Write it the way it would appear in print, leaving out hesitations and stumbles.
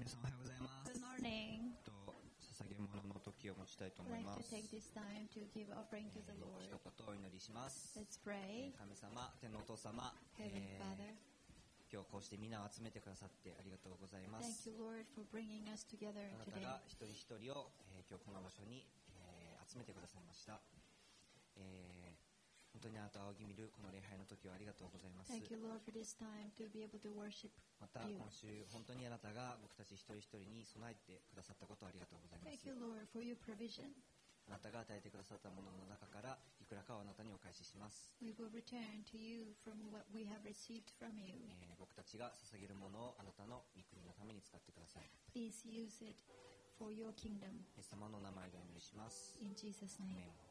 さんおはようございます。 Good morning. 捧げ物の時を持ちたいと思い I'd ま like す。 to take this time to give offering to the 一 Lord. 言お祈りします。 Let's pray. 神様、天のお父様、 Heavenly Father, 今日こうして皆を集めてくださってありがとうございま thank す。 you, Lord, for bringing us together あなた today. が一人一人を、今日この場所に、集めてくださいました。本当にあなたを仰ぎ見るこの礼拝の時はありがとうございます。 Thank you, Lord, for this time to be able to worship また you. 今週本当にあなたが僕たち一人一人に備えてくださったことをありがとうございま Thank す。 you, Lord, for your provision. あなたが与えてくださったものの中からいくらかをあなたにお返しします。 We will return to you from what we have received from you. 僕たちが捧げるものをあなたの御国のために使ってください。 Please use it for your kingdom. イエス様の名前でお祈りします。 In Jesus' アー name. メン。